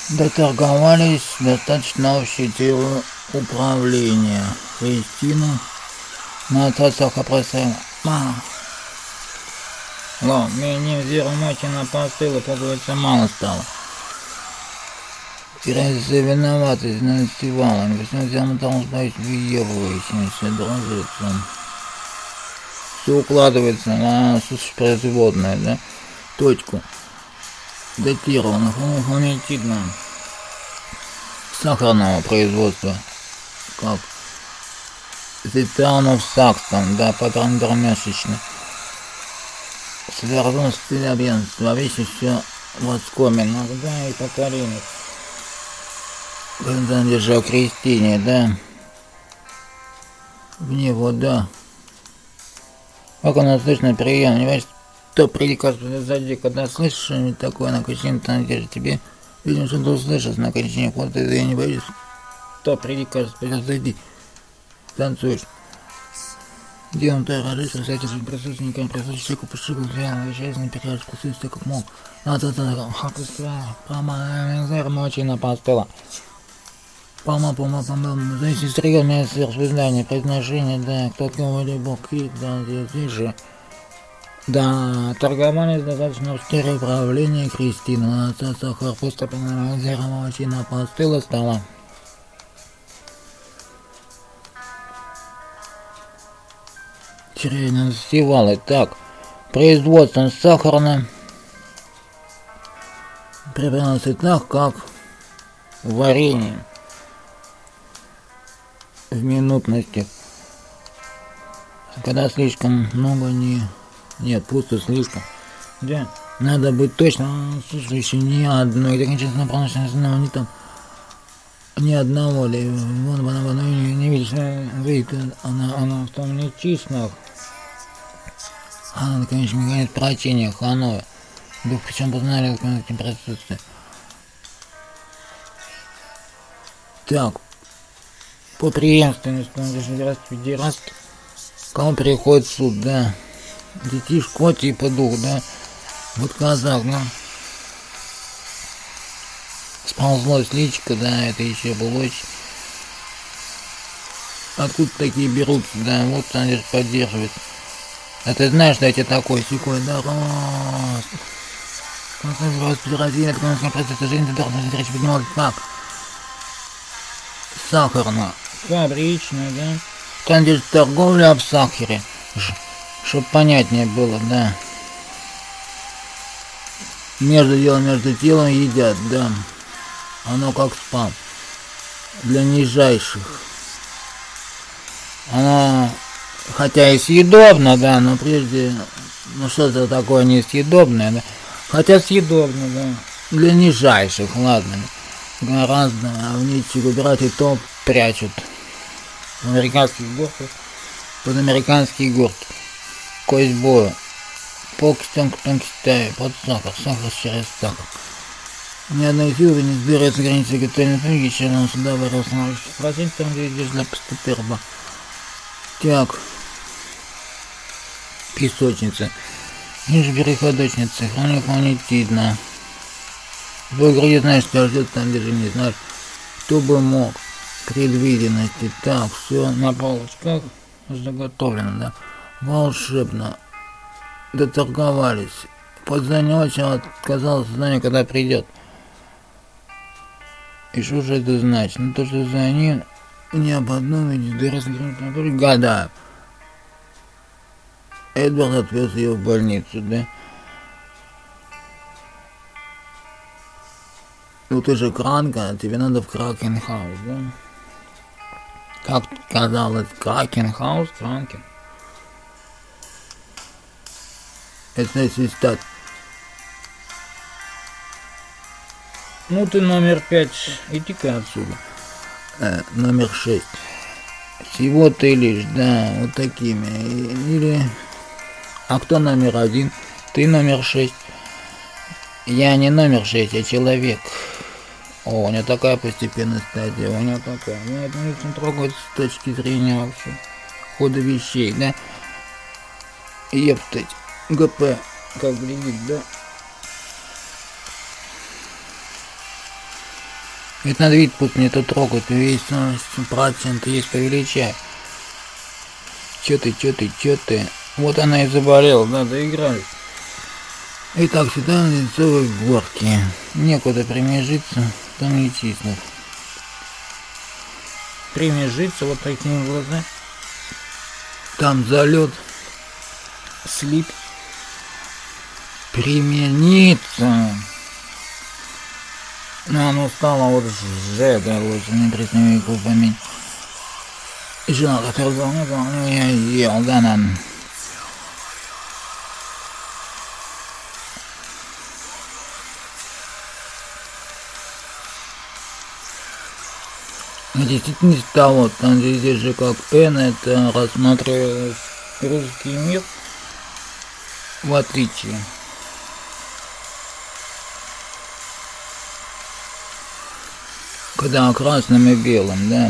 Доторговались достаточно общей темы управления. Кристина на отцах опросила. Мне зеромочина постыла, погодится, мало стало. Теряется виноватость над фестивалем. Почему я мотал сбавить въебывающимся дружится. Все укладывается на производное, да? Точку. Датировано фонетидно сахарного производства, как Зитанов Сакстон, да, патронно-месячно. Свернул стилябенство, вещи все в оскоме, да, и покорение. Когда держал Кристине, да, в него, да. Как она слышно прием, не понимаешь, то приказ сзади, когда слышишь что-нибудь такое, на Кристине, то надежда тебе, видимо, что ты услышишь на Кристине, вот это я не боюсь, то приказ сзади, танцуешь. Делом ты родишься, кстати, с присутственниками, присутствующим пошибку, реально, вещественный период, присутствие как мог. Надо мочина постыла. Пома, зависит стрелянное сверхсвидание, произношение, да, кто кого-либо крик, да, здесь же. Да, торговали достаточно в стиле управления Кристина, на сахар постепенно зеромочина постыла стала. Червяные фестивали. Так, производство сахарно приправляется так, как варенье в минутности. Когда слишком много нет, пусто слишком. Да, надо быть точно, слушай, ни одной, это кончательно промышленность, не там, ни одного ли, вон она не видишь, видит, она в том не числах. Она, конечно, говорит про тени Ханоя. Да причем познали этим присутствием. Так, по преемственности, раз, кому переходит суд, да. Детишко типа дух, да. Вот казак, да. Сползлось личико, да, это еще было очень. Откуда такие берутся, да, вот они поддерживают. А ты знаешь, что я тебе такой, секой, да, рост. Концентрация экономического процесса жизни, ты должен речь поднимать как? Сахарно. Фабрично, да. Там здесь торговля в сахаре. Чтоб понятнее было, да. Между телом едят, да. Оно как спам. Для нижайших. Оно, хотя и съедобно, да, но прежде, ну что-то такое несъедобное, да. Хотя съедобно, да. Для нижайших, ладно. Гораздо, а в ничек убирать и то прячут. В американских горках. Под американские горки. Кость боя. Полкистенка тонкий под сахар через сахар. Ни одной силы не сбирается границы готовой книги, чем он сюда вырос на 80%, там где идешь для поступерба. Так. Песочница. Ниже переходочницы. Хронифонетидно. В игре знаешь, что ждет там, где же не знаешь. Кто бы мог. Предвиденности. Так, все на полочках заготовлено, да. Волшебно. Доторговались. Под здание очень отказалось здание, когда придет. И что же это значит? Ну то, что за ним не об одном виде разграниченном гадаю. Эдвард отвез ее в больницу, да? Ну ты же кранка, тебе надо в Кракенхаус, да? Как казалось, Кракенхаус, Кранкен. Это свистат. Ну ты номер 5, иди-ка отсюда. Номер 6. Всего ты лишь, да, вот такими. Или... А кто номер 1? Ты номер 6. Я не номер 6, а человек. О, у него такая постепенная стадия, у него такая. Ну, это не очень трогает с точки зрения вообще хода вещей, да? Ептать. ГП, как глядит, да? Ведь надо вид пусть не то трогать, весь процент есть повеличай. Чё ты? Вот она и заболела, да, доигрались. И так сюда на лицевой горке. Некуда примежиться, там не числят. Примежиться вот такими глазами. Там залет. Слип. Примениться. Ну, оно стало вот Ж, да, лучше не присними купами. И жена такая, ну, я ел, да, нам. Действительно того, там здесь же как Н, это рассматривалось русский мир в отличие. Когда красным и белым, да,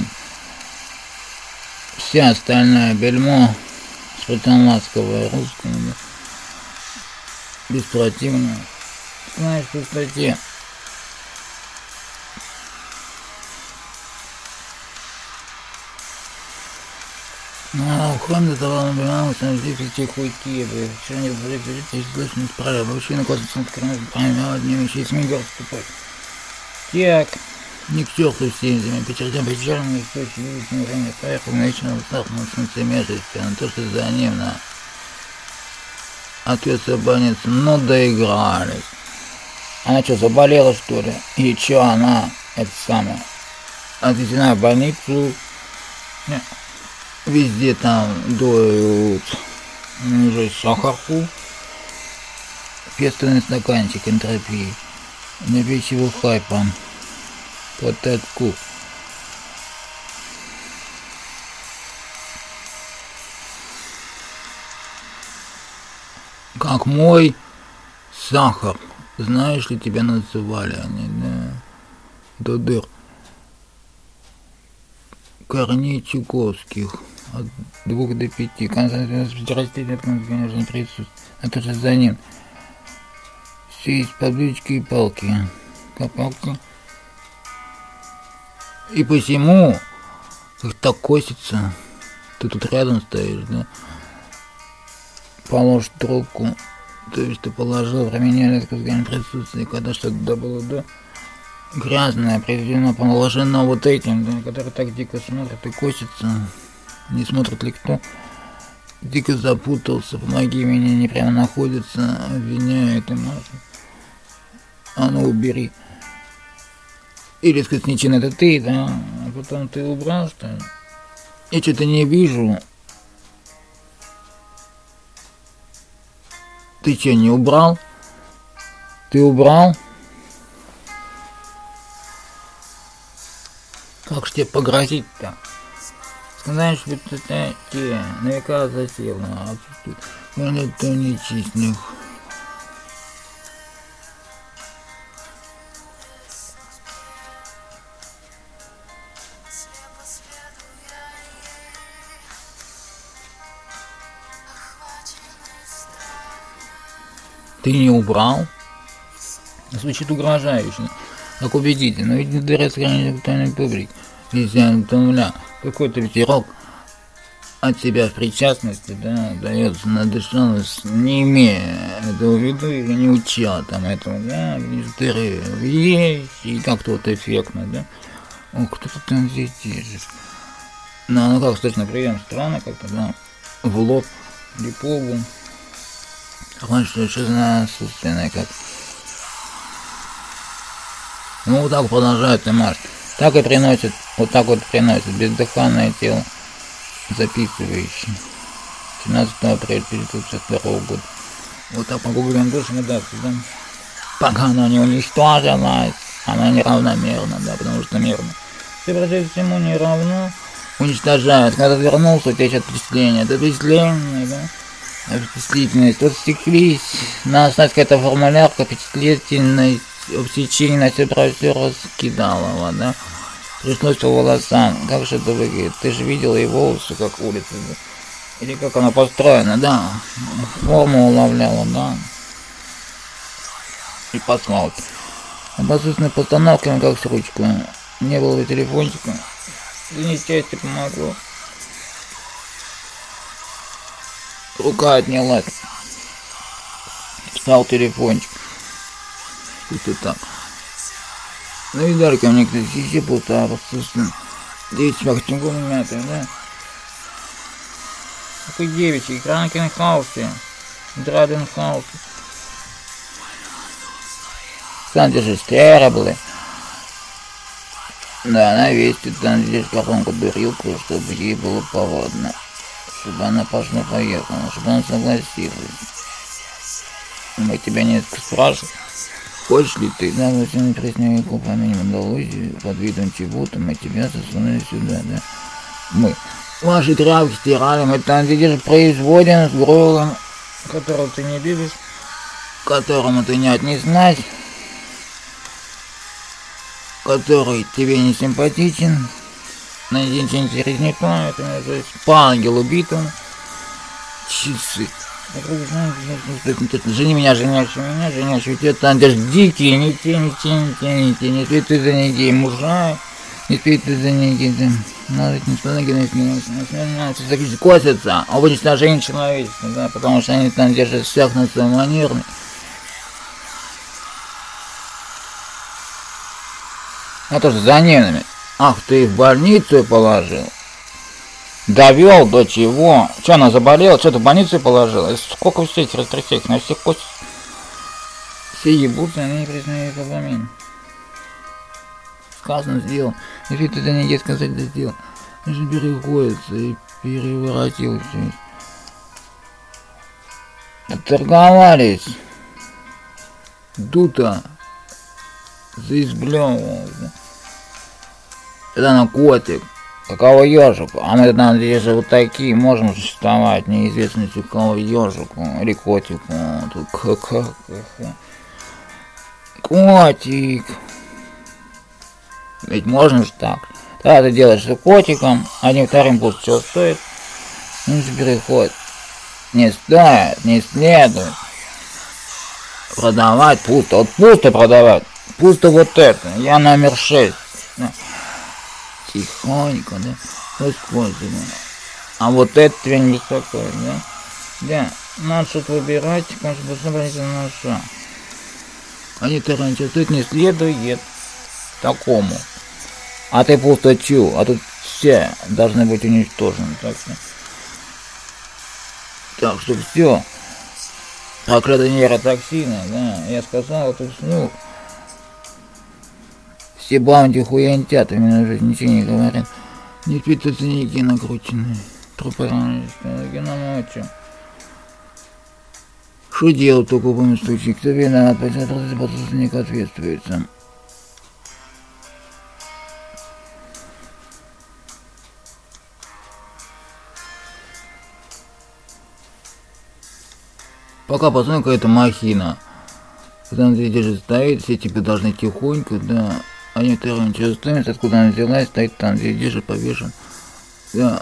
вся остальная бельмо спартанландского русского, да, беспротивная, знаешь, в пустоте. Ну, кроме того, он понимался, здесь эти хуйки, блядь, что они, блядь, здесь слышно справа, вообще на космосом прямо одним еще и смех вступать. Так, не к черту все этими печальными источниками, не поехал, начинал стахнуть солнце межести, на то, что за ним, на ответ собанец, ну, доигрались. Она что, заболела, что ли? И что она, это самое, отвезена в больницу? Нет. Везде там дуют уже сахарку, пестовый стаканчик энтропии, на пищевый хайпа, под татку. Как мой сахар, знаешь ли, тебя называли они, да, до дыр. Корней Чуковских. От 2 до 5. Концентрация растения, конечно, не присутствует. А то, что за ним. Все есть подвижки и палки. Копалки. И посему, как так косится, ты тут рядом стоишь, да? Положишь трубку. То есть ты положил, променяли, сказали, присутствие, когда что-то было, да? Грязное, определенно положено вот этим, да, который так дико смотрит и косится. Не смотрит ли кто? Дико запутался, помоги мне, не прямо находится, обвиняет и может. А ну убери. Или сказать, Ничин, это ты, да? А потом ты убрал, что ли? Я что-то не вижу. Ты что, не убрал? Ты убрал? Как ж тебе погрозить-то? Знаешь, ведь это те, на века засела, а тут это нечистных. Ты не убрал? Звучит угрожающе. Как убедительно, но ведь не до раскрытия публики. Если какой-то ветерок от себя в причастности, да, дается надышалось, не имея этого в виду или не уча там этого, да, министеры есть, и как-то вот эффектно, да. О, кто-то там здесь держит. Ну как, кстати, на прием странно как-то, да, в лоб или по лбу. Раньше еще знаю, собственное как. Ну вот так продолжает и марш. Так и приносит, вот так вот приносит бездыханное тело, записывающее. 17 апреля 1962 года. Вот так погуглим душами, да, да. Пока она не уничтожилась, она неравномерна, да, потому что мирно. Все прочее всему не равно уничтожают. Когда вернулся, у тебя сейчас впечатление. Это впечатление, да? Впечатлительность. Вот стеклись, на осталась какая-то формулярка, впечатлительность. В течение на все про все раскидалово, да? Пришлось по волосам. Как же это выглядит? Ты же видела и волосы, как улица, да? Или как она построена, да? Форму улавляла, да? И посмотрит. Обоссусной постановками, как с ручкой. Не было телефончика. И несчастье помогло. Рука отнялась. Встал телефончик. Что-то так. Ну и дали ко мне кто-то сисипал, а просто 9 чего мятый, да? Такой девичий, Кранкен Хаусе, Драден Хаусе. Там же стерблы. Да, она весит там здесь какую-то дурилку, чтобы ей было поводно. Чтобы она пошла-поехала, чтобы она согласилась. Мы тебя несколько спрашиваем. Хочешь ли ты, да, вот мы преснее купами Андалузии, под видом чего-то мы тебя засунули сюда, да. Мы ваши травки стирали, мы там, видишь, производим с гройлом, которого ты не любишь, которому ты не отнеслась, который тебе не симпатичен, на ничего интереснее плавает, по ангелу битому, часы. Жени меня, женящий, тебя там даже дикие, не те, ты за ней мужа, не ты за ней, надо не косятся, об уничтожении человечества, да, потому что они там держат всех на своем манерне. А то, что за ними, ах, ты их в больницу положил. Довел до чего? Что, она заболела? Что, ты в больницу положила? Сколько всех растрясек? На всех кости. Все ебутся, они не признают обламин. Сказано, сделал. Если ты за ней сказать, да сделал. Он же переходится и переворотил все. Торговались. Дута. Заизблевывался. Это на котик. Какого ежику? А мы там здесь же вот такие можем существовать, неизвестностью какого ежику или котику. Котик. Ведь можно же так. Тогда ты делаешь с котиком, одним вторым пусть что стоит. Ну же переход. Не стоит, не следует. Продавать пусто. Вот пусто продавать. Пусто вот это. Я номер 6. Тихонько, да? Господи, а вот это тебя не беспокоит, да? Да, надо что-то выбирать, конечно, посмотрите на наша. Они таранчат, тут не следует такому. А ты просто чу, а тут все должны быть уничтожены. Так что все. Проклятые нейротоксины, да, я сказал, это ну. Все баунти хуянтят, именно же ничего не говорят. Не пить ценники накрученные. Трупы геномочи. Что делать в таком случае? Кто виноват? Подсудник ответствует сам. Пока посмотрим, какая-то махина. Когда она здесь стоит, все тебе должны тихонько, да. А некоторые ничего стоимость, откуда она взялась, стоит там, где держит, повешен. Да.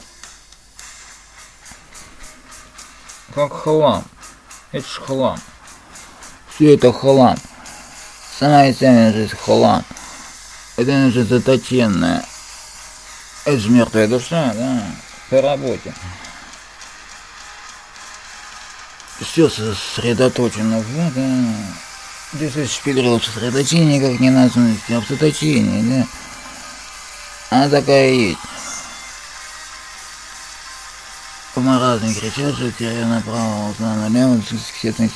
Как хлам. Это ж хлам. Все это хлам. Сама и сами жизнь хлам. Это же заточенная. Это же мертвая душа, да. По работе. Все сосредоточено, да. Здесь шпидрил сосредоточение, как не названности, а в сосредоточении, да. Она такая есть. Помаразные кричат, что теряю направо, узнал налево, сетный,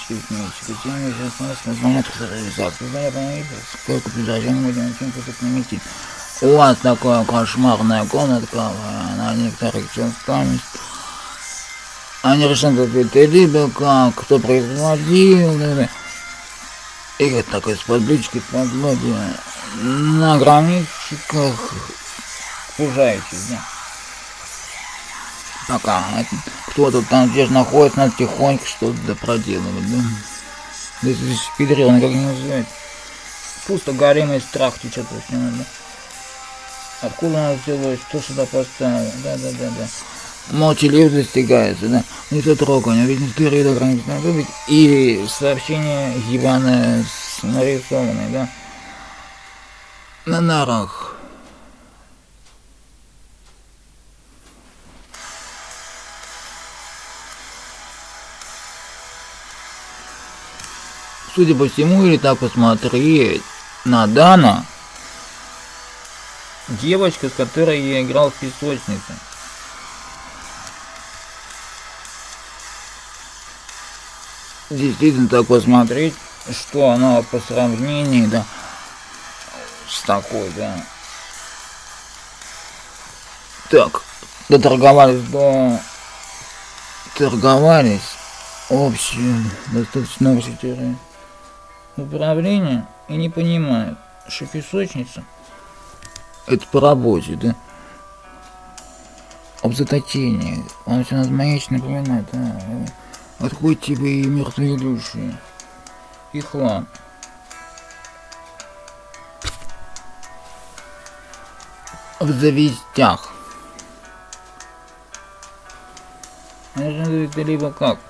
сколько предложений мы делаем, чем тут наместить. У вас такая кошмарная комнатка, на некоторых частками. Они решили, ты либо как, кто производил, и вот такой с подбличкой, подлодья, на границах сужающих, да. Пока кто-то там здесь находится, надо тихонько что-то проделывать, да. Здесь шпидрил, он как не называется. Пусто горимый страх течет после него, да. Откуда она взялась, кто сюда поставил, да. Молчаливо достигается, да. Не то трогание, ведь не вперед ограничено быть. И сообщение ебаное нарисованное, да. На нарах. судя по всему, или так посмотреть на Дана, девочка, с которой я играл в песочнице. Действительно так посмотреть, что она по сравнению, да, с такой, да. Так, доторговались общее, достаточно общее управление и не понимают, что песочница это по работе, да. Об заточении. Он все нас маячно напоминает, да. Отходите вы и мертвые души. И хлам. В завистях. Это либо как?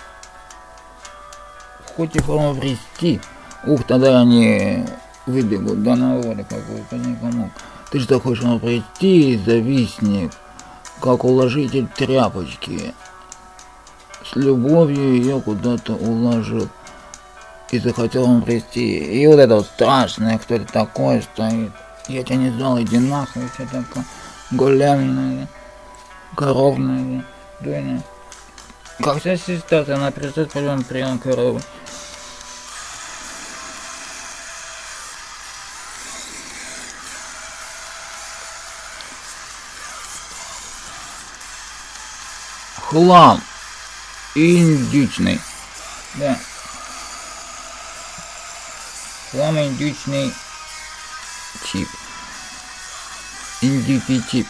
Хоть и обрести. Ух, тогда они выбегут, да, на воле какую-то никому. Ты же так хочешь прийти, завистник, как уложитель тряпочки. С любовью ее куда-то уложил. И захотел он прийти. И вот это вот страшное, кто это такой стоит. Я тебя не знал, иди нахуй, все такое. Големное, коровное, дойное. Как вся ситуация, она придет прием коровы. Хлам индючный. Да. Хлам индючный чип. Индюкий чип.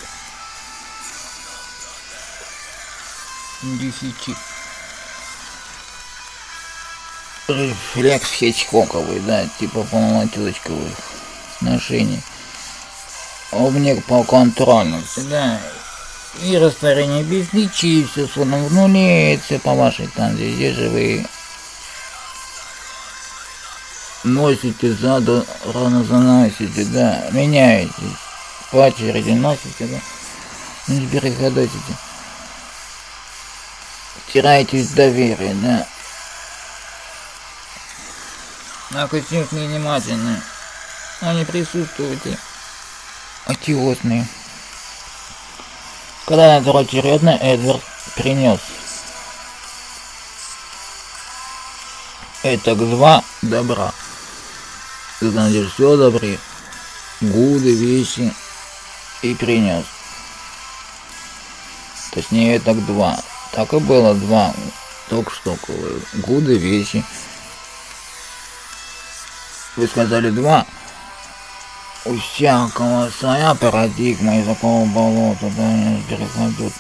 Индюкий чип. Рефлекс хичкоковый, да, типа полнотелочковых сношений. Обнек по контрольности, да. И растворение без личи, все словно в нуле, все по вашей танзе, где же вы носите заду, рано заносите, да, меняетесь, по очереди носите, да, не переходите, стираетесь доверие, да. Акустив внимательно, они присутствуют, атиозные. Когда на очередно Эдвард принес это два добра. Ты знаешь, все добры, гуды, вещи и принес. Точнее, так два. Так и было два. Только что гуды, вещи. Вы сказали два. У всякого своя парадигма, из какого болота, да, не переходят.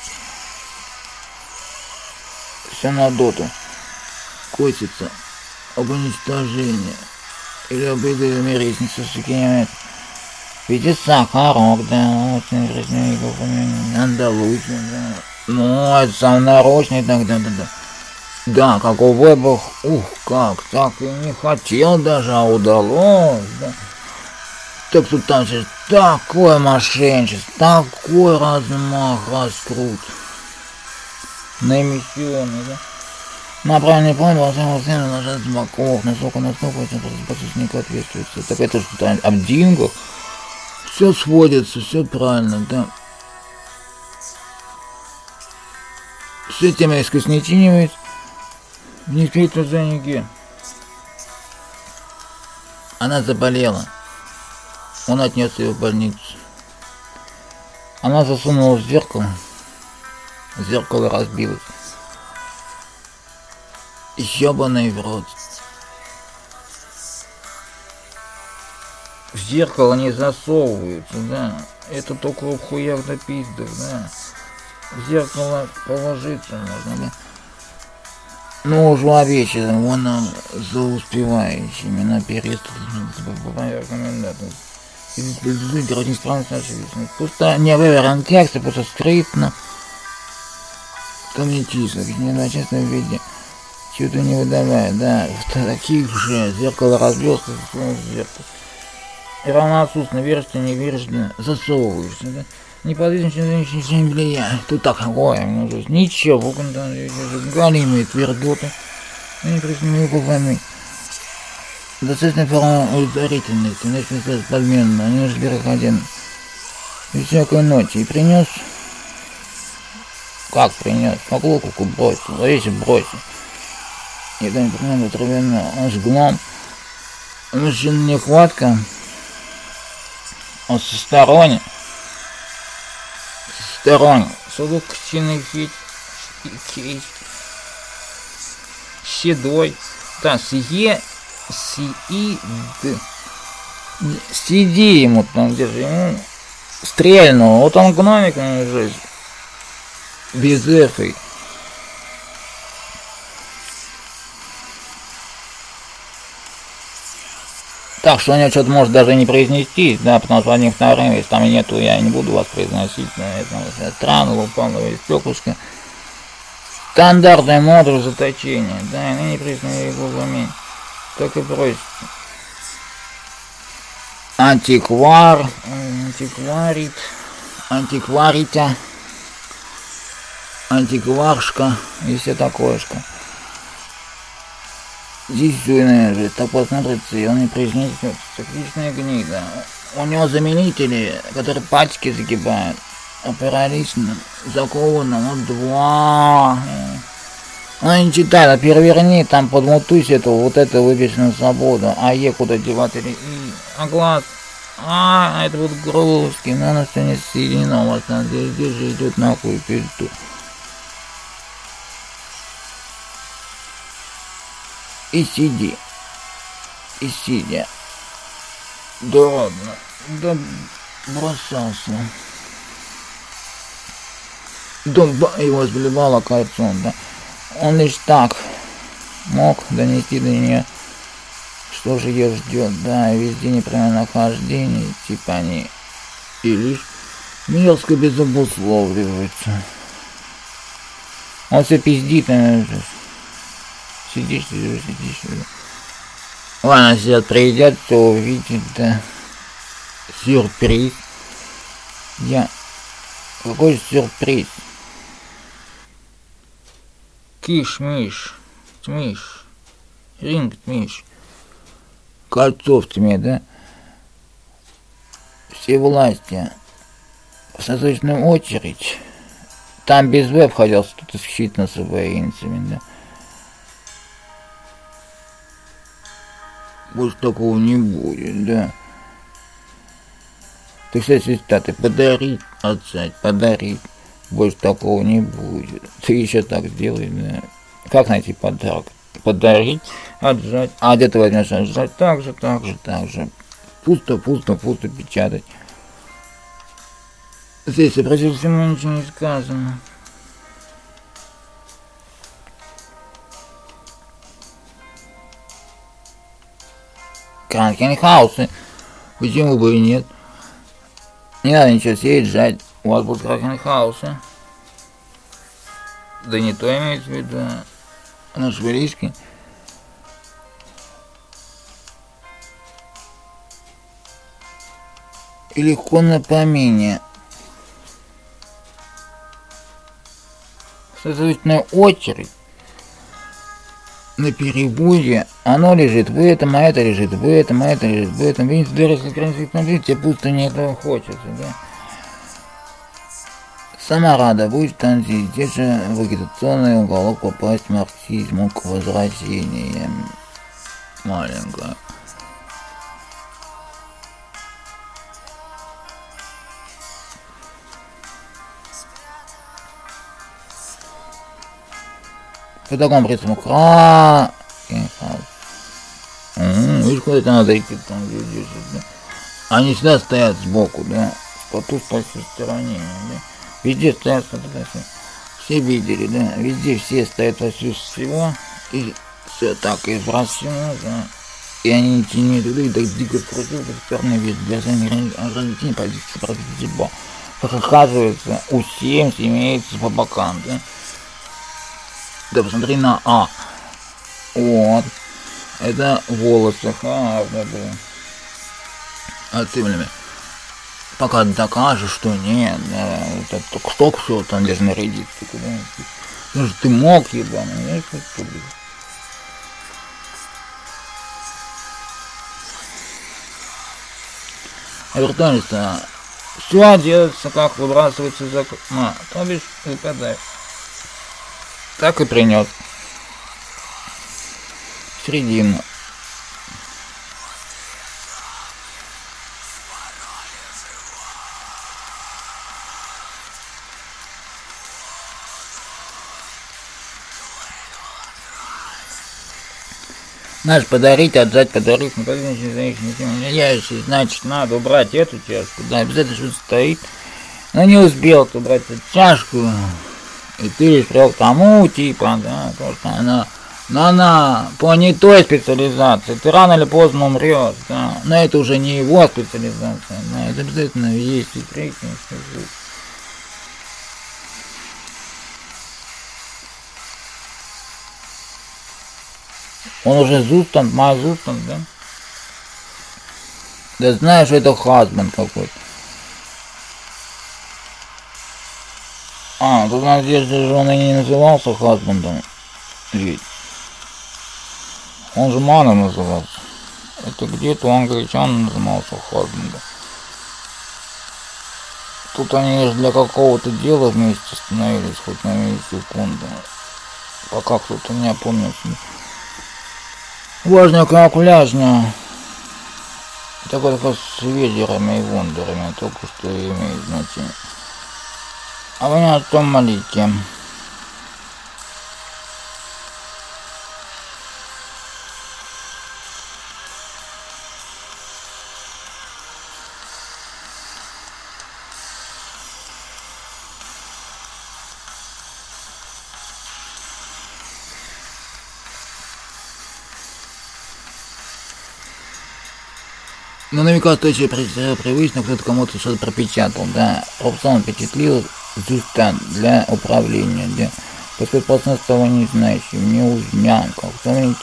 Все на доту. Косится об уничтожении. Или об мире с ведь Сахарок, да, очень жизненный, Андалусия, да. Ну, это сам нарочный тогда, да. Да, как у вебах, ух, как, так и не хотел даже, а удалось, да. Так тут там же такое мошенничество, такой размах, раскрут. На эмиссионный, да. На правильный план волшебного сцены нажать с боков, насколько этим не ответствует. Так это что-то об деньгах. Все сводится, все правильно, да. Все тема искосничивает. Не спит за ниги. Она заболела. Он отнес ее в больницу. Она засунула в зеркало. Зеркало разбилось. Ёбаный в рот. В зеркало не засовываются, да. Это только в хуях до пиздов, да. В зеркало положиться можно, да. Ну, уже овечье, вон за успевающими на просто не выверен текст, просто скриптно. Там не чисто, не на честном виде. Чего-то не выдавая, да. В таких же зеркало разбился, зеркало. И равноотсутственно, веришь, не веришь, засовываешься, да. Неподвижно не влияет. Тут такое, ничего, галимые твердоты. Они присутствуют вами. Достаточно форма удовлетворительности, начнется подменно, не разберах один. И всякой ночи. И принес. Как принес? По клоку бросил, завесе бросил. И там примерно травяно, он с гном. Мужчина нехватка. Он со стороны. Судок сильный фить. Седой. Да, сие. Сиди ему там, держи, ему стрельнул. Вот он гномик жизнь. Без эфы. Так что у него что-то может даже не произнести, да, потому что одним вторым, если там и нету, я не буду вас произносить, но это странно, выполнивает стеклышко. Стандартный модуль заточения, да, и не признаю его замен. Так и просится. Антиквар, антикварит, антикваритя, антикваршка и все такое-шка. Здесь все, наверное, так посмотрится, и он не произнесет. Цикличная гнида. У него заменители, которые пальчики загибают. Опирались заковано, вот два. Она не читает, а переверни, там подмутусь этого, вот это выберешь на свободу. А Е куда девать или И? А глаз? Это вот Грозский, но она все не соединена, у вас там здесь же идет нахуй пизду. И сиди. И сидя. Да ладно. Да бросался. Да его сблевало кольцом, да. Он лишь так мог донести до нее, что же ее ждет, да, и везде неправильное нахождение, типа они и лишь мерзко безобусловливаются. Он все пиздит, наверное. Сидишь. Ладно, сейчас приедет, все увидит, да. Сюрприз. Какой сюрприз? Киш-миш, тмиш, ринг-тмиш. Кольцо в тьме, да? Все власти. В сосочную очередь. Там без веб хотел что-то схить на свои инцами, да? Больше такого не будет, да? Ты, кстати, цитаты подарить, отцать, подарить. Больше такого не будет. Ты еще так сделай, да. Как найти подарок? Подарить, отжать. А где ты возьмешь отжать? Так же. Пусто печатать. Здесь, против всему ничего не сказано. Кранкенхаусы. Почему бы и нет? Не надо ничего сеять, жать. У вас будут Кракенхаусы. Да не то имеется в виду. Наш велички. И легко на помине. Соответственно, очередь на переводе. Оно лежит в этом, а это лежит в этом, а это лежит в этом. Видите, даже если тебе пусто не этого хочется, да? Сама рада будет там здесь же в агитационный уголок попасть марксизму к возвращениям. Маленькая. По такому принципу видишь, куда это надо идти там, где да? Они всегда стоят сбоку, да? По ту стороне, да? Везде стоят фотографии. Все видели, да? Везде все стоят во всего. И все так извращено, да? И они не тянут туда, и так дико крутят, как черный вид. Движение ограничений позиции против. Как оказывается, у Симс имеется по бокам, да? Да, посмотри на А. Вот. Это волосы. Да. А ты, блин, пока докажешь, что нет, да, это кто все там даже нарядится куда-нибудь. Ну же ты мог, ебаный, нет, что ли? виртуальность, все делается, как выбрасывается из окна, то бишь выпадает. Так и принес. Середину. Знаешь, подарить, отдать, подарить, ну, значит, надо убрать эту чашку, да, обязательно что-то стоит. Но не успел ты убрать эту чашку, и ты лишь пришел к тому, типа, да, то, что она по не той специализации, ты рано или поздно умрешь, да, но это уже не его специализация, да, это обязательно есть и третий, он уже зустант, мазустант, да? Да знаешь, это хазбанд какой-то. Тут надежда же он и не назывался хазбандом. Ведь он же Мана назывался. Это где-то у англичан назывался хазбандом. Тут они же для какого-то дела вместе становились, хоть на миллисекунду. Пока кто-то не опомнился. Важная камуфляжная. Такой с ведерами и вундерами, только что имеет значение. А вы на том молите. Ну, наверняка точно привычно, кто-то кому-то что-то пропечатал, да. Опцион впечатлил зустан для управления, да. После того не знающий, мне узмянка, кто мне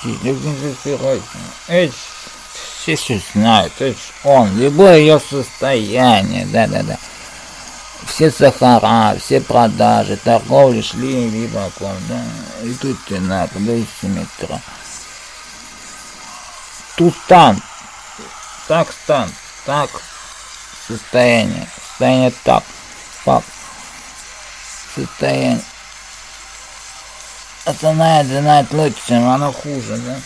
все знают, это ж он, любое ее состояние, да-да-да. Все сахара, все продажи, торговли шли рыбаком, да. И тут ты на, куда метро. Тустан. Так стан, так состояние так, пап, состояние. Основная длина лучше, чем оно хуже, да.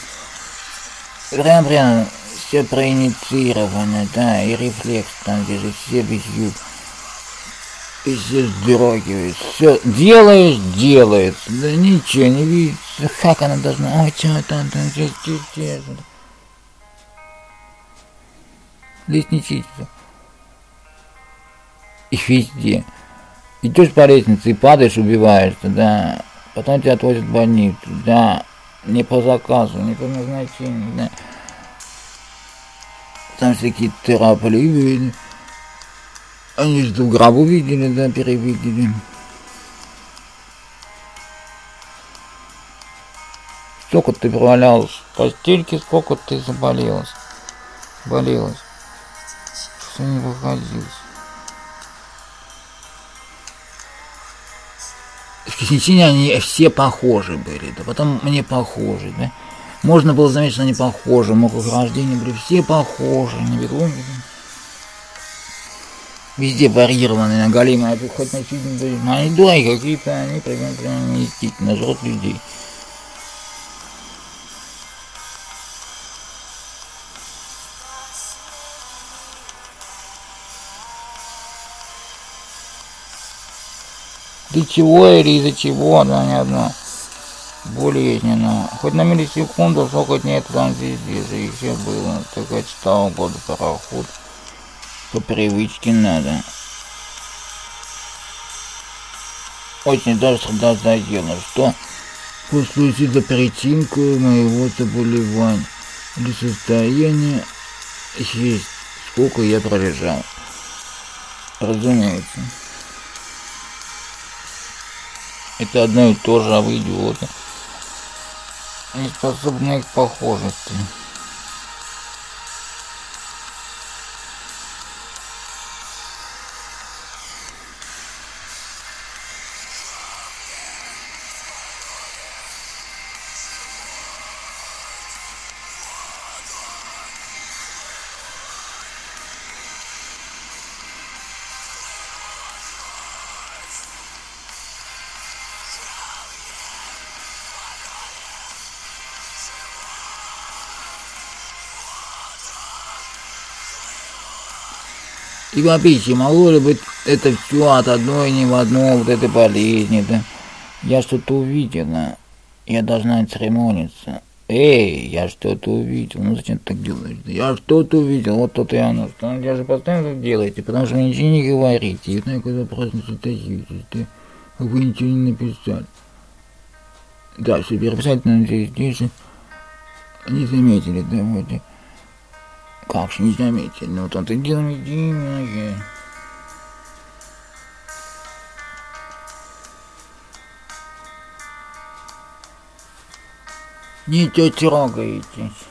Прям все проинициировано, да, и рефлекс там, где же все бьют, и все вздрогивают, все делается, да ничего не видится, как она должна, ой, что там, лестничество. И везде. Идешь по лестнице и падаешь, убиваешься, да. Потом тебя отвозят в больницу, да. Не по заказу, не по назначению, да. Там всякие терапии. Они же в гробу видели, да, перевидели. Сколько ты провалялась в постельке, сколько ты болелась. Все не выходилось. В Кисничине они все похожи были, да, потом мне похожи, да. Можно было заметить, что они похожи, мог их рождения были все похожи, на бегу. Везде варьированные, на голимые, хоть на чуть не были. Они дураки какие-то, они прям неестественно жрут людей. Для чего или из-за чего, да, не одно болезненно. Хоть на миллисекунду, сколько дней там везде же и все было. Только читал года пароход. По привычке надо. Очень даже тогда задело, что послушать за причинку моего заболевания или состояния есть, сколько я пролежал. Разумеется. Это одно и то же, а вы идиоты. Не способны к похожести. И вообще, могло ли быть это все от одной не в одно, вот этой болезни, да? Я что-то увидела, я должна церемониться. Эй, я что-то увидел. Ну зачем ты так делаешь? Я что-то увидел, вот то-то и оно. Я же постоянно так делаете, потому что вы ничего не говорите. И знаете, когда просто не задаетесь, вы ничего не написали. Да, все переписать, но здесь же не заметили, да, вот. Как же не заметили? Ну вот он-то дело медийное. Не трогаетесь.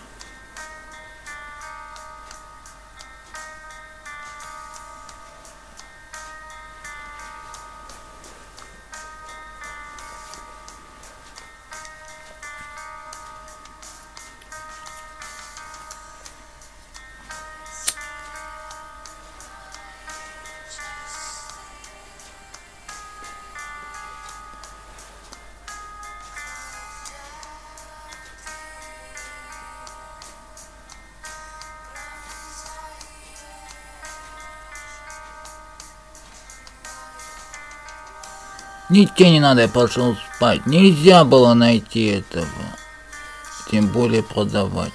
Ничего не надо, я пошел спать. Нельзя было найти этого. Тем более продавать.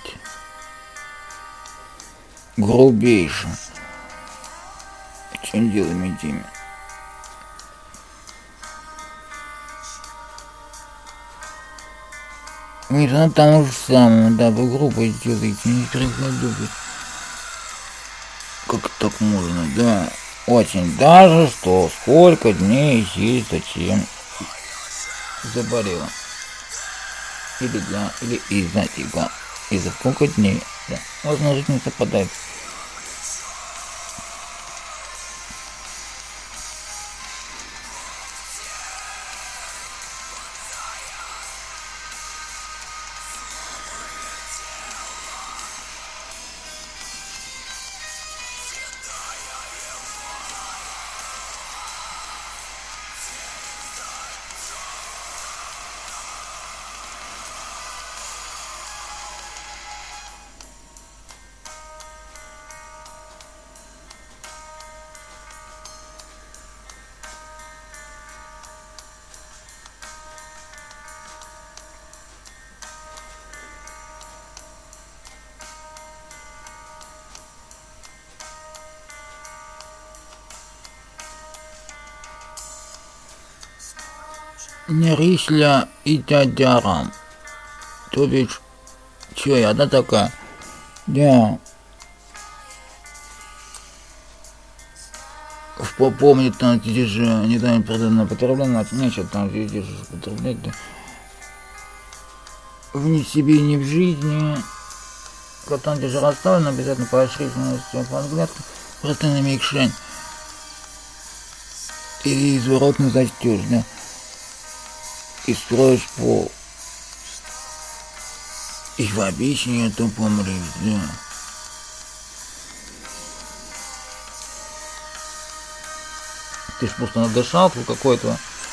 Грубейше. Чем дело медийное? Вы же тому же самому, да, вы грубо сделаете, не приходите. Как так можно, да? Очень даже, что сколько дней есть, зачем заболела. Или да, или из-за тебя. Из-за сколько дней, да. Можно жить не совпадает. Не рисля и дядярам. То бишь, чё я, да, такая? Да. Помнит там здесь же недавно продано потребление, нечего там здесь же употреблять, да. В себе не в жизни. Как там где же расставлено, обязательно поощрительностью по-английски, просто на микшень. И изворотно застёшь, да. И строишь пол. И в обещании то помрешь, да. Ты ж просто надышал, тут какой-то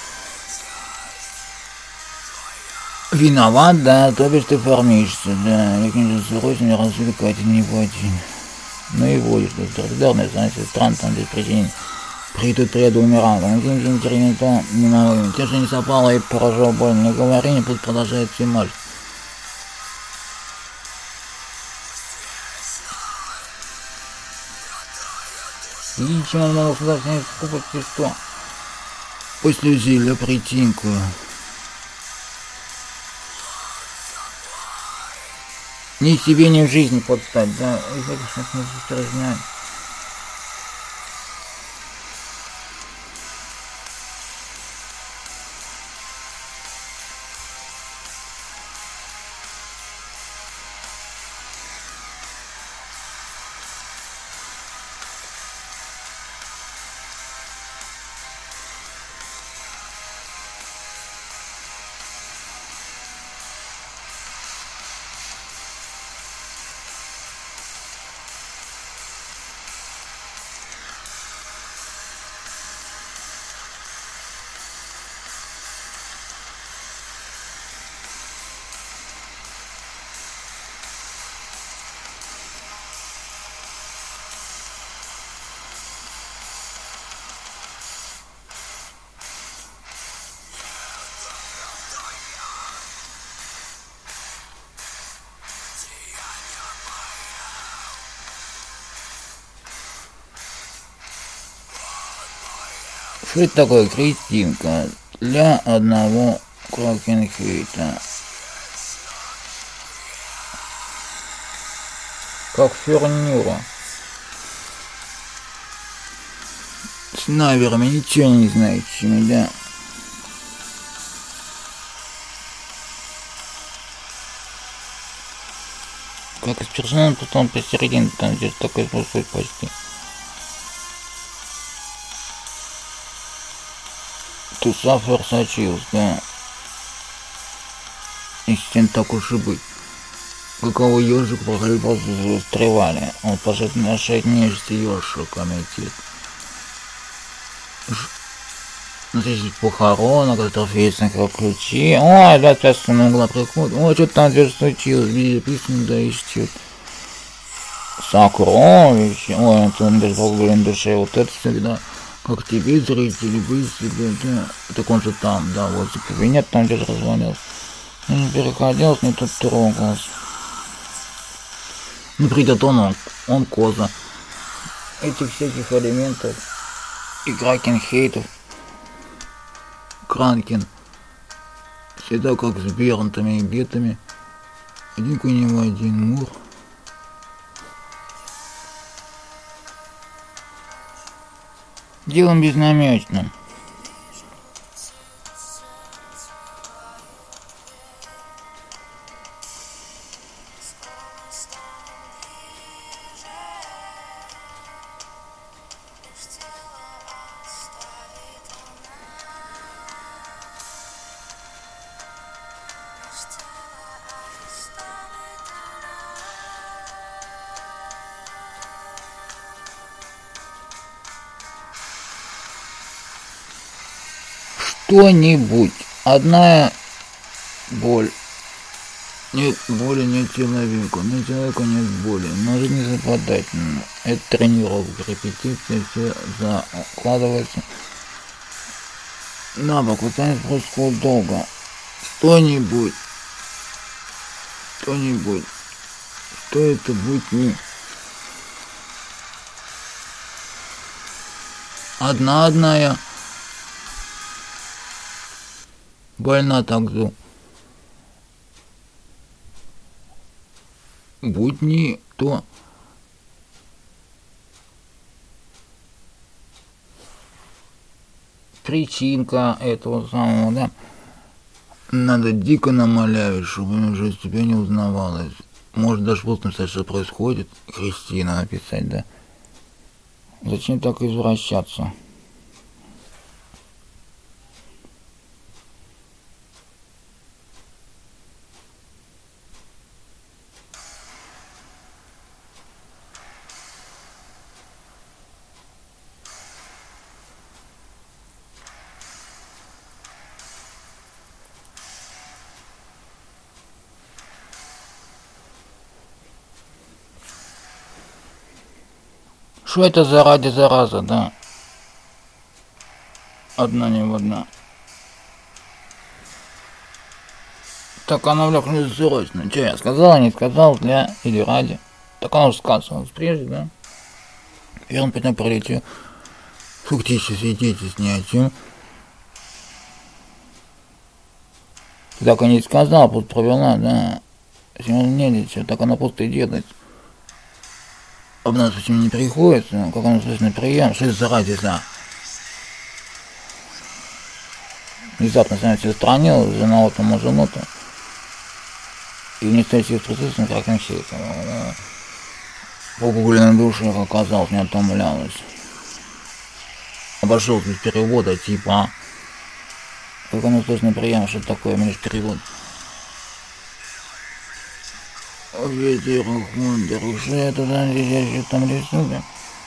виноват, да, то бишь ты формишься, да. Каким-то срочно развлекательный один. Ну и водишь, да, солидарность, значит, странно, там без причины. Придут преду умирал, но тем не то не могу. Те, что не совпало и поражал больно, но говорение пусть продолжает все мать. И чем он мало сюда снять скупости, что? После зелья притинку. Ни себе, ни в жизни подстать, да, и это сейчас не упражняем. Что это такое Кристинка для одного кракенхейта? Как фернюра. С наверами ничего не знающими, да. Как из персонала, потом посередине, там где-то такой способ почти. Тусафер сочился, да. Если так уж и быть. Какого ежик застревали. Он пошел на 6 месяцев ежик комитет. Здесь похорона, катастрофических ключи. Ой, да, сейчас с угла приходит. Ой, что там здесь случилось? Видите, письма, да ищут. Сокровище. Ой, это он даже благодарен душе. Вот это всегда. Как тебе, зрители, вы себе, да. Так он же там, да, вот в кабинет там где-то развалился. Не переходил, не тут трогался. Ну, придет он коза. Этих всяких элементов. И кракенхейтов. Кранкен. Всегда как с бернтами и бетами. Один к нему, один мур. Делом безнамечным. Что-нибудь. Одна боль. Нет боли, нет человека. Нет человека, нет боли. Может не западать. Это тренировка, репетиция, все закладывается на бок. Вот танец происходит долго. Что-нибудь. Что-нибудь. Что это будет не? Одна. Больна так зу. Будь не то. Причинка этого самого, да. Надо дико намалявить, чтобы уже тебя не узнавалось. Может даже просто написать, что происходит. Кристина написать, да. Зачем так извращаться? Что это зараза, да? Одна не в одна. Так она влеклась срочно. Че я сказал, не сказал, для или ради. Так она уже сказывалась прежде, да? И он потом пролетел. Фактически свидетельств ни о чем. Ты так и не сказал, просто провела, да. Если он не лечит, так она просто и делает. Об нас почему не приходится, как он слышно прием, что это зараза. Внезапно сам себя странил, жена тому жену-то. И не стоящий в присутствии, как он щеется. Погугленной душе оказалось, не отомлялась. Обошел без перевода, типа, как он слышно прием, что такое, мне перевод. Ветер, Хондер, что это здесь там рисует?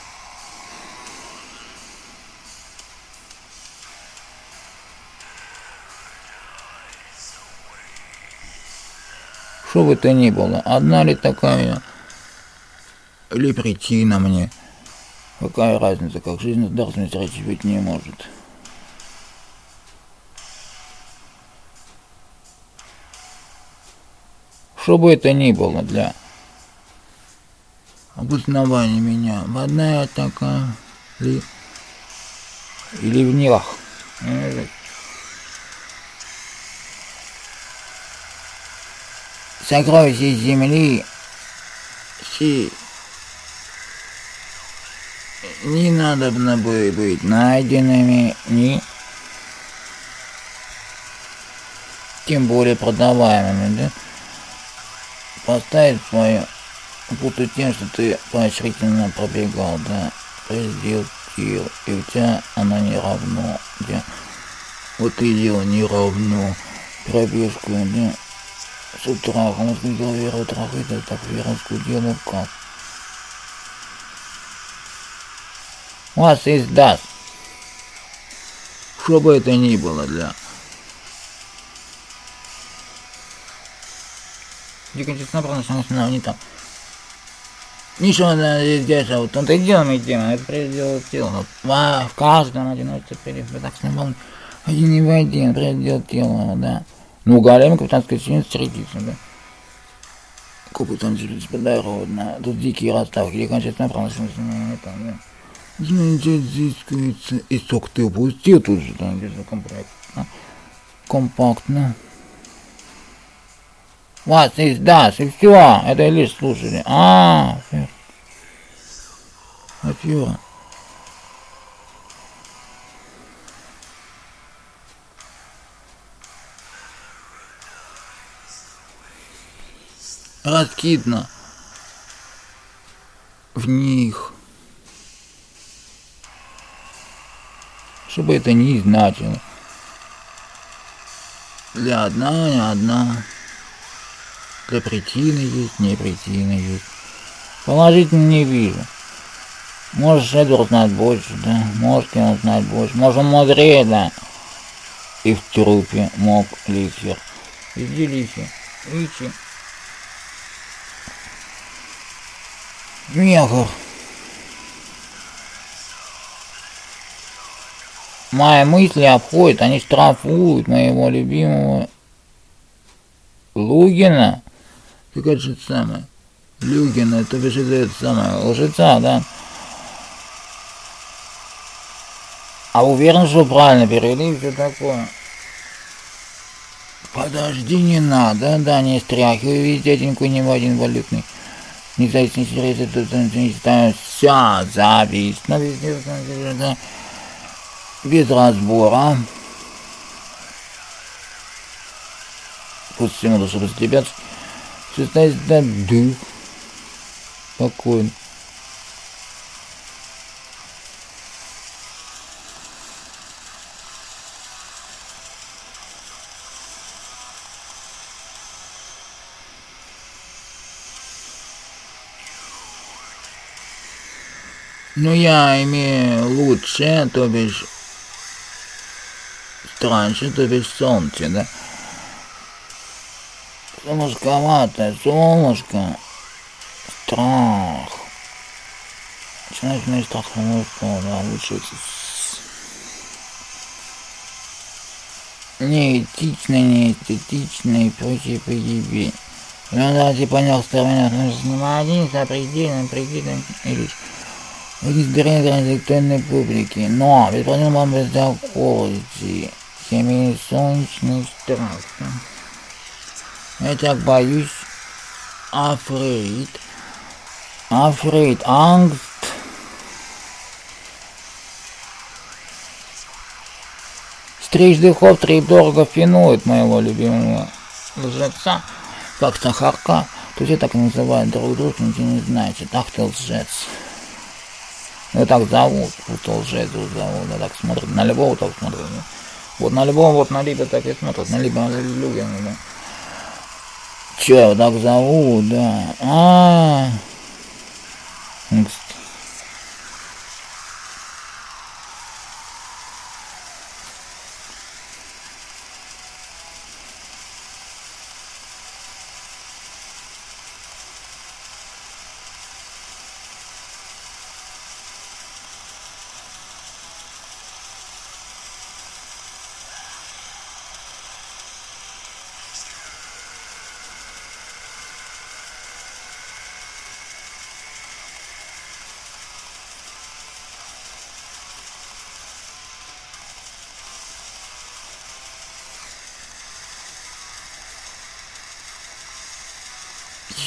Что бы то ни было, одна ли такая, или причина мне, какая разница, как жизнь дарственность речи быть не может. Что бы это ни было для обоснования меня, одна такая ли или вверх. Сокровища земли не надобно быть найденными, ни тем более продаваемыми, да? Поставить свою путаю тем, что ты поощрительно пробегал, да, предел тел, и у тебя она не равно, да, вот и дело не равно, пробежку, да, с утра, кому сказал Вера трахает, так Вера скудела как. Вас издаст, что бы это ни было, да. Дикончество правильно, они там. Ничего здесь, вот он-то и делом и делом, это предел тела. В каждом одиночестве так снимал один не в один, предел тела, да. Ну, голем капитанской синицы средится, да. Капитан синицы подородно, тут дикие расставки, дикончество правильно, там, да. Изыскивается, и сок ты упустил тут же, там где-то компактно. Вас издаст, и все, это лишь слушали. Афера. Раскидно в них. Что бы это ни значило. Для одна, не одна. Для причины есть, не причины есть. Положительно не вижу. Может, Эдвард знать больше, да? Может, он знать больше. Может, он мудрее, да? И в трупе мог Лихер. Иди, Лихи. Лихи. Мехор. Мои мысли обходят, они штрафуют моего любимого Лугина. Как это же самое? Люгина, это бежит это самое, лжеца, да? А уверен, что правильно перевели, все такое. Подожди, не надо, да, не стряхивай весь дяденьку не в один валютный. Независимо, если тут не ставят, вся зависть, но везде, да, без разбора. После всего, чтобы ребят, все стоит, да, дух. Спокойно. Ну, я имею лучше, то бишь страньше, то бишь солнце, да? Солнышковатое, солнышко, страх. Начинательный страх, да, лучше неэтично и прочее пригибень. Давайте понял, что снимаю один за предельным или избирание интеллектуальной публики, но бесплатно вам бездоколите, семейный солнечный страх. Я так боюсь, афрейд, ангст. Стричь духов тридорого финует моего любимого лжеца, как сахарка. То все так называют друг друга, ничего не значит. Ах ты лжец. Его так зовут, вот лжец его зовут, да, так смотрят, на любого так смотрят. Да. Вот на любого, вот на Либо так и смотрят, на Либо Люгина, да. Че его так зовут, да.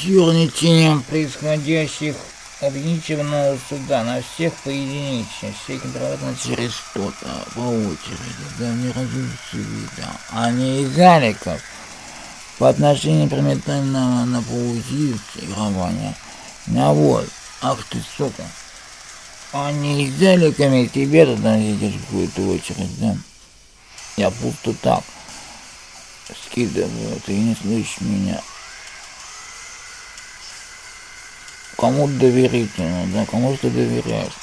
черничанием происходящих объединительного суда на всех поединично, всяким проводно через что-то, по очереди, да, не разумеется вида, а не из заликов по отношению примитивного на паузию игрования. А вот, ах ты, сука, а не из заликами тебе тогда едешь в какую-то очередь, да? Я просто так скидываю, ты не слышишь меня. Кому доверительно, да, кому ты доверяешь.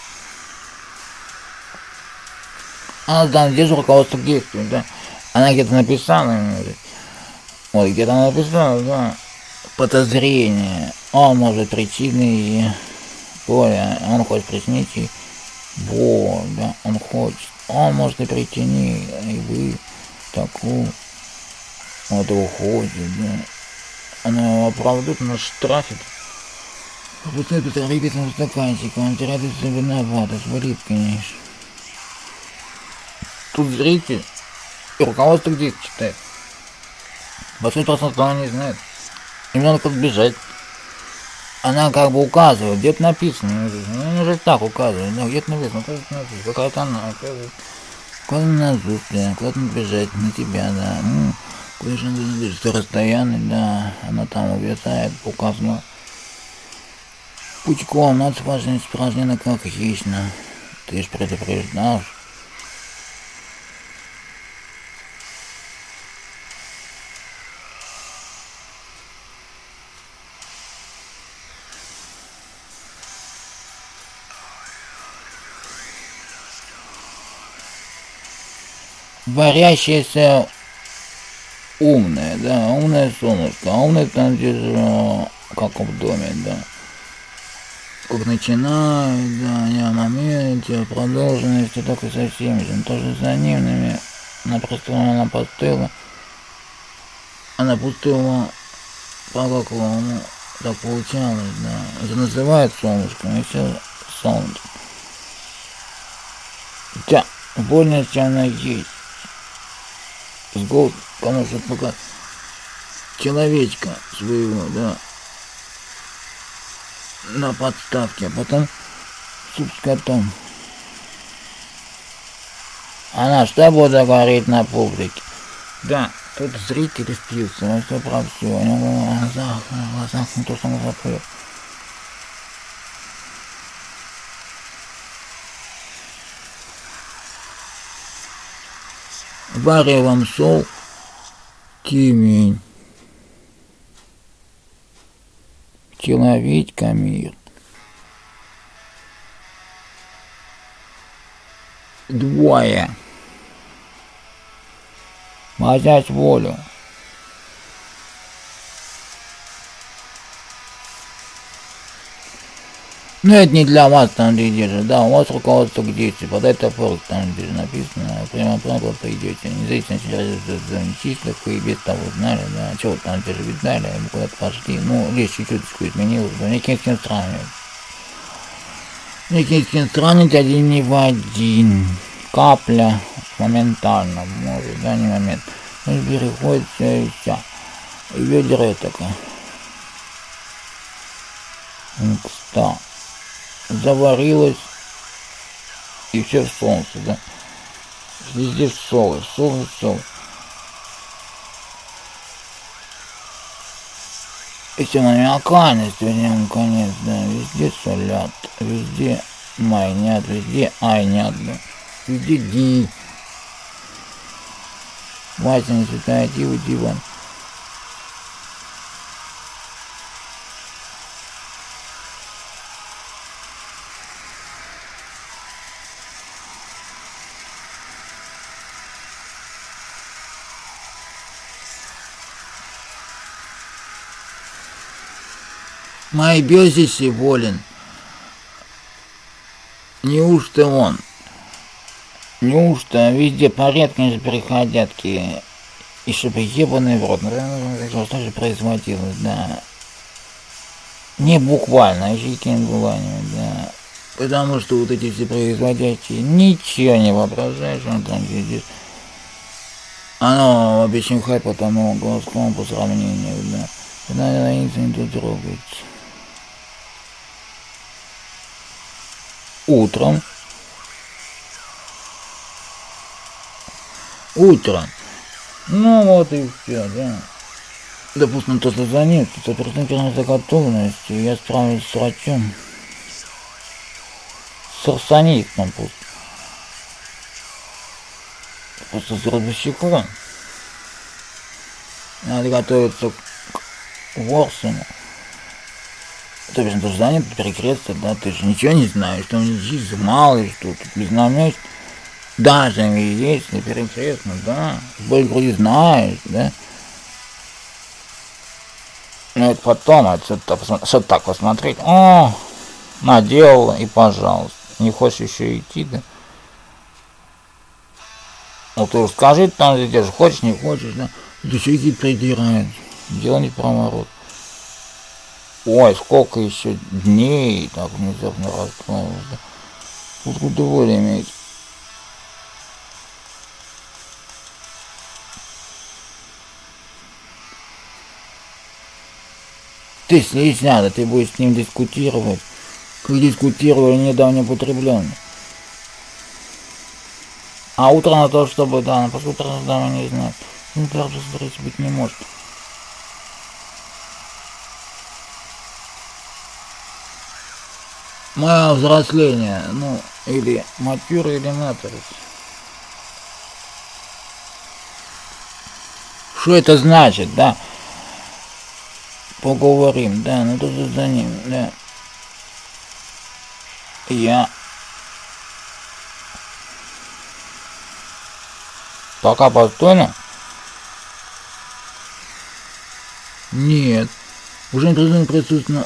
Она там здесь руководство к действию, да. Она где-то написала, вот где-то написала, да, подозрение. Он может причины боли, он хочет причинить ей боль, да, он хочет. Он может и причинить, и вы такую, вот его хочет, да. Она его оправдывает, она штрафит. Вот этот рыбитым стаканчиком, он теряет себя виновата, свалит, конечно. Тут зритель и руководство где читает. 80% она не знает. Им надо как бежать. Она как бы указывает, где-то написано. Ну, уже так указывает, но где-то написано, какая-то она указывает. Куда на зуб, да, куда-то бежать, на тебя, да. Куда же надо бежать, расстояние, да. Она там увязает, указано. Пучком надо спрашивать испражнено как хищно. Ты ж предупреждал. Варящееся умное, да, умное солнышко, а умное там здесь, как в доме, да. Как начинает, да, не о моменте, о продолженности, так и со всеми же. Тоже за ними, она просто она постыла. Она пустила по какому так получалось, да. Это называют солнышком, и все солнце. Да, вольность она есть. С голод, потому что пока человечка своего, да, на подставке, а потом суп с котом. Она что будет говорить на публике? Да, тут зрители впьются, он все про все, у него в глазах не то, что он запрет. Варя вам сол, Тимень. Человечка мир. Двое. Взять волю. Ну, это не для вас там где держит, да, у вас руководство к действию, подай топор, там где написано, прямо правило пойдете, независимо через числах, и без того знали, да, чего там где же видали, мы куда-то пошли, ну, речь чуть-чуть изменилась, да, никаким с кем сравнивать. Никаким с кем сравнивать один не в один, капля, моментально, может, да, не момент, ну, переходит все и вся, и ведер такая, кста. Заварилось, и все в солнце, да. Везде соль. И все маниакальность, вернее, наконец, да. Везде солят, везде майнят, везде айнят, да. Везде ди. Вася не святая дива, диван. Мои безиси волен. Неужто он? Неужто везде порядки же приходятки? И чтобы ебаный в рот, что же производилось, да. Не буквально, а еще каким быванием, да. Потому что вот эти все производящие ничего не воображаешь, он там сидит. Оно обещан хай по тому голоскому по сравнению, да. Когда граница не трогается. Утром. Ну вот и все, да. Допустим, кто-то занят, с оперативной готовностью, я справлюсь с врачом. С арсонистом просто с гробовщиком. Надо готовиться к Ворсуну. То есть, ты же занят, перекресток, да, ты же ничего не знаешь, что здесь мало ли что, тут безнамёч. Даже если перекрестно, да, боль груди знаешь, да. Ну это потом, что так посмотреть, о, наделала и пожалуйста. Не хочешь еще идти, да? Ну ты уж скажи, там где же хочешь, не хочешь, да? Ты еще иди придирается. Дело не проворот. Ой, сколько еще дней, так внезапно расплавилось, да? Откуда воля иметь? Ты слезь надо, ты будешь с ним дискутировать. Как дискутировали недавно употребленно. А утром на то, чтобы, да, на после утра не знает. Ну, даже смотреть быть не может. Мое взросление, ну, или матюра, или материс. Что это значит, да? Поговорим, да, ну тут за ним, да. Я пока постойно? Нет. Уже не должен присутствовать.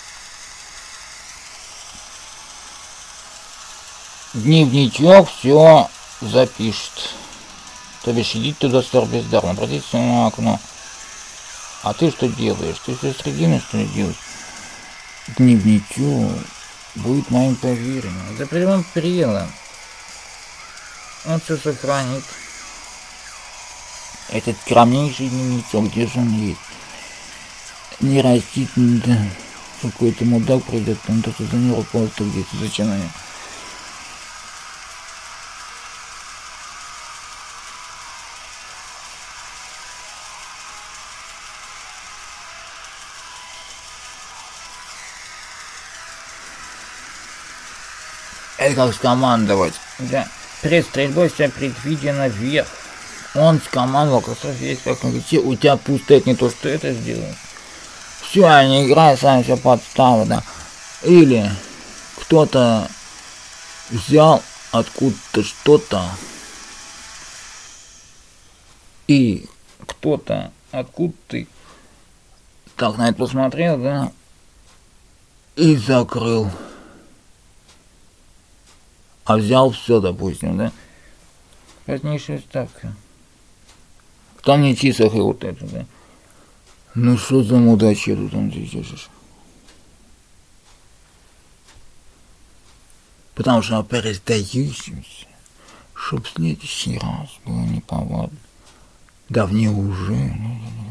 Дневничок все запишет. То бишь идите туда бездарно, обратитесь на окно. А ты что делаешь? Ты все средины, что ли, делаешь? Дневничок будет моим поверенным. За прямым периодом. Он все сохранит. Этот скромнейший дневничок, где же он есть? Не растит, да. Какой-то мудак придет, он только за него просто где-то. Зачем они? Это как скомандовать. Да. Перед стрельбой все предвидено вверх. Он скомандовал, как раз есть, как он говорит, у тебя пустает не то, что это сделает. Все, они играют, сами все подставы, да. Или кто-то взял откуда-то что-то, и кто-то откуда-то так на это посмотрел, да, и закрыл. А взял все, допустим, да. Важнейшая ставка. Там не чисах и вот это, да. Ну что за мудачье тут он здесь держишь? Потому что пересдающимся, чтоб в следующий раз было неповадно. Да мне уже.